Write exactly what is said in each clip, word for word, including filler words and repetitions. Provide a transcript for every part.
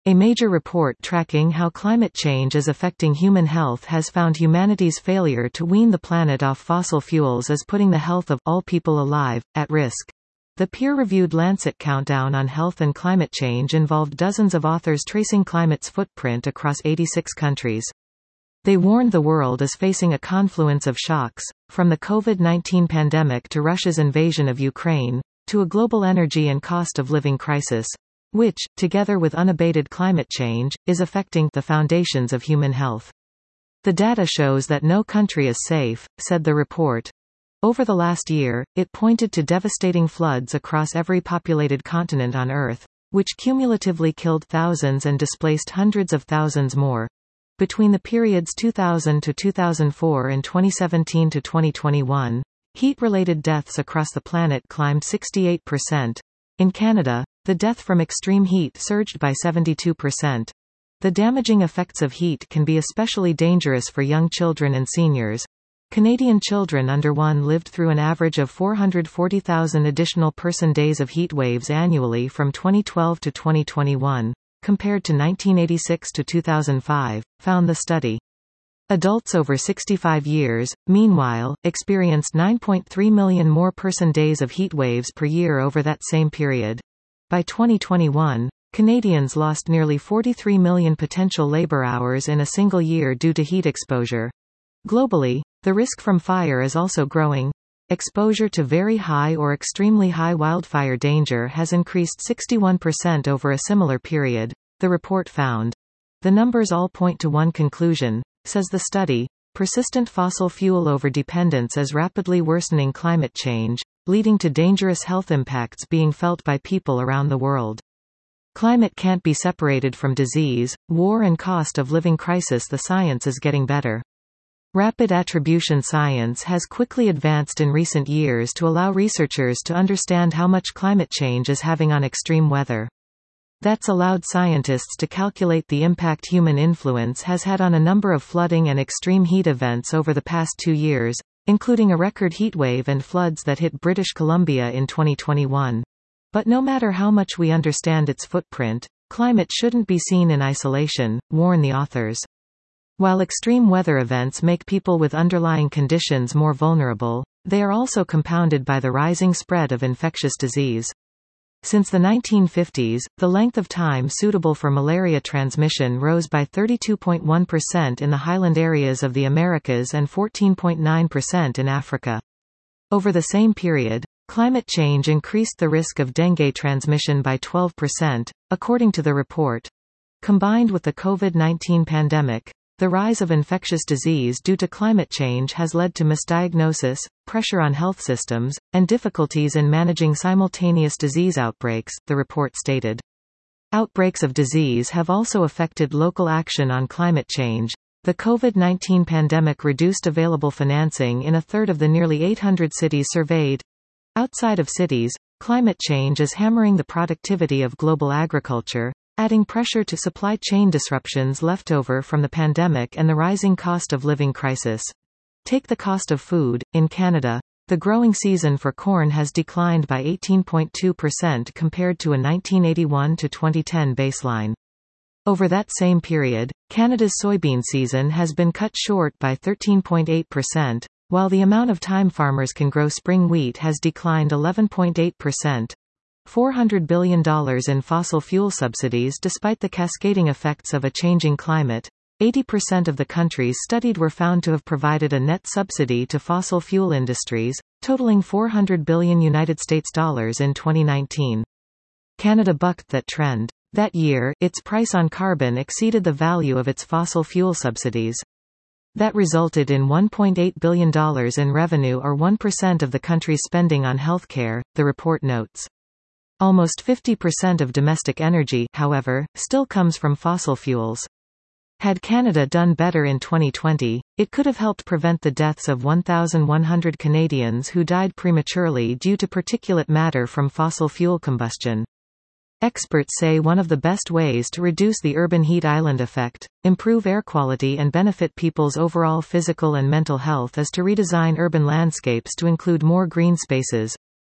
A major report tracking how climate change is affecting human health has found humanity's failure to wean the planet off fossil fuels is putting the health of all people alive at risk. The peer-reviewed Lancet Countdown on Health and Climate Change involved dozens of authors tracing climate's footprint across eighty-six countries. They warned the world is facing a confluence of shocks, from the COVID nineteen pandemic to Russia's invasion of Ukraine, to a global energy and cost of living crisis, which, together with unabated climate change, is affecting the foundations of human health. The data shows that no country is safe, said the report. Over the last year, it pointed to devastating floods across every populated continent on Earth, which cumulatively killed thousands and displaced hundreds of thousands more. Between the periods two thousand to two thousand four and twenty seventeen to twenty twenty-one, heat-related deaths across the planet climbed sixty-eight percent. In Canada, the death from extreme heat surged by seventy-two percent. The damaging effects of heat can be especially dangerous for young children and seniors. Canadian children under one lived through an average of four hundred forty thousand additional person-days of heat waves annually from twenty twelve to twenty twenty-one, compared to nineteen eighty-six to two thousand five, found the study. Adults over sixty-five years, meanwhile, experienced nine point three million more person-days of heat waves per year over that same period. By twenty twenty-one, Canadians lost nearly forty-three million potential labor hours in a single year due to heat exposure. Globally, the risk from fire is also growing. Exposure to very high or extremely high wildfire danger has increased sixty-one percent over a similar period, the report found. The numbers all point to one conclusion, says the study: persistent fossil fuel overdependence is rapidly worsening climate change, leading to dangerous health impacts being felt by people around the world. Climate can't be separated from disease, war and cost of living crisis. The science is getting better. Rapid attribution science has quickly advanced in recent years to allow researchers to understand how much climate change is having on extreme weather. That's allowed scientists to calculate the impact human influence has had on a number of flooding and extreme heat events over the past two years, including a record heatwave and floods that hit British Columbia in twenty twenty-one. But no matter how much we understand its footprint, climate shouldn't be seen in isolation, warn the authors. While extreme weather events make people with underlying conditions more vulnerable, they are also compounded by the rising spread of infectious disease. Since the nineteen fifties, the length of time suitable for malaria transmission rose by thirty-two point one percent in the highland areas of the Americas and fourteen point nine percent in Africa. Over the same period, climate change increased the risk of dengue transmission by twelve percent, according to the report. Combined with the COVID nineteen pandemic, the rise of infectious disease due to climate change has led to misdiagnosis, pressure on health systems, and difficulties in managing simultaneous disease outbreaks, the report stated. Outbreaks of disease have also affected local action on climate change. The COVID nineteen pandemic reduced available financing in a third of the nearly eight hundred cities surveyed. Outside of cities, climate change is hammering the productivity of global agriculture, adding pressure to supply chain disruptions left over from the pandemic and the rising cost of living crisis. Take the cost of food. In Canada, the growing season for corn has declined by eighteen point two percent compared to a nineteen eighty-one to twenty ten baseline. Over that same period, Canada's soybean season has been cut short by thirteen point eight percent, while the amount of time farmers can grow spring wheat has declined eleven point eight percent. four hundred billion dollars in fossil fuel subsidies. Despite the cascading effects of a changing climate, eighty percent of the countries studied were found to have provided a net subsidy to fossil fuel industries, totaling four hundred billion United States dollars in twenty nineteen. Canada bucked that trend. That year, its price on carbon exceeded the value of its fossil fuel subsidies. That resulted in one point eight billion dollars in revenue, or one percent of the country's spending on healthcare, the report notes. Almost fifty percent of domestic energy, however, still comes from fossil fuels. Had Canada done better in twenty twenty, it could have helped prevent the deaths of one thousand one hundred Canadians who died prematurely due to particulate matter from fossil fuel combustion. Experts say one of the best ways to reduce the urban heat island effect, improve air quality and benefit people's overall physical and mental health is to redesign urban landscapes to include more green spaces,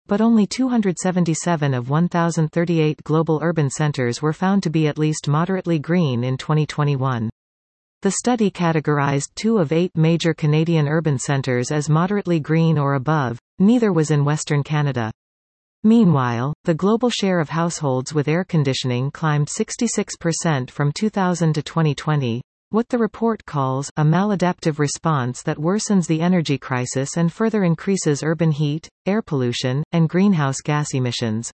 but only two hundred seventy-seven of one thousand thirty-eight global urban centers were found to be at least moderately green in twenty twenty-one. The study categorized two of eight major Canadian urban centers as moderately green or above. Neither was in Western Canada. Meanwhile, the global share of households with air conditioning climbed sixty-six percent from two thousand to twenty twenty, what the report calls a maladaptive response that worsens the energy crisis and further increases urban heat, air pollution, and greenhouse gas emissions.